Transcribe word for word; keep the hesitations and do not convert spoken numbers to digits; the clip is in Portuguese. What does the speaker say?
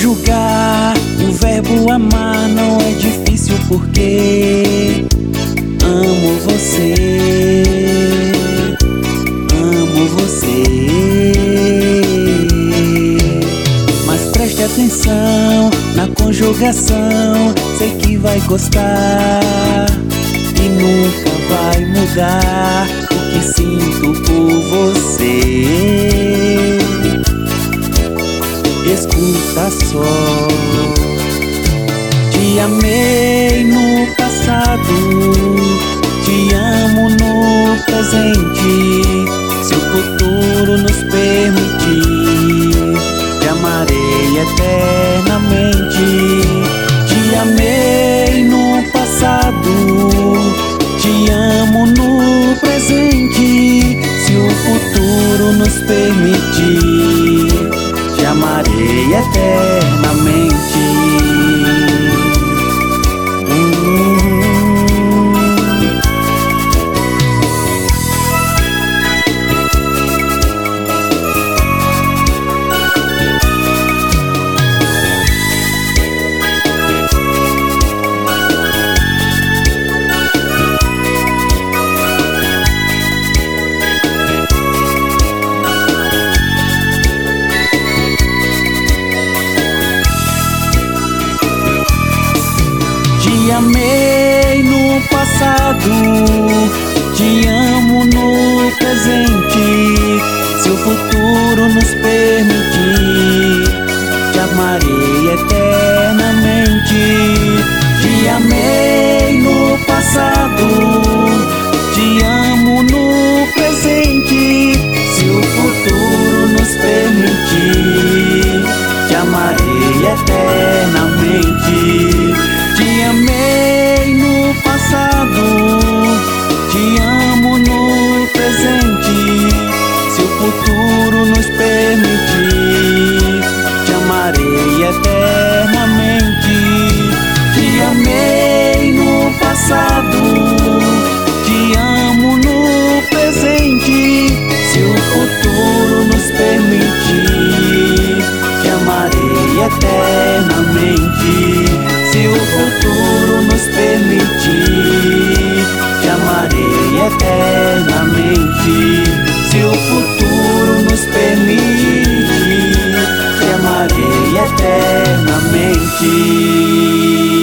Conjugar o verbo amar não é difícil porque amo você, amo você. Mas preste atenção na conjugação, sei que vai gostar e nunca vai mudar o que sinto por você. Escuta só. Te amei no passado, te amo no presente. Se o futuro nos permitir, te amarei eternamente. Te amei no passado, te amo no presente. Se o futuro nos permitir, te amarei eternamente. Te amei no passado, te amo no presente. Se o futuro nos permitir, te amarei eternamente. Te amei no passado, te amo no presente. Se o futuro nos permitir, te amarei eternamente. Te amei no passado, te amo no presente. Se o futuro nos permitir, te amarei eternamente. Te amei no passado, te amo no presente. Se o futuro nos permitir, te amarei eternamente. Se o futuro nos permitir, te amarei eternamente. Se o futuro nos permitir, te amarei eternamente.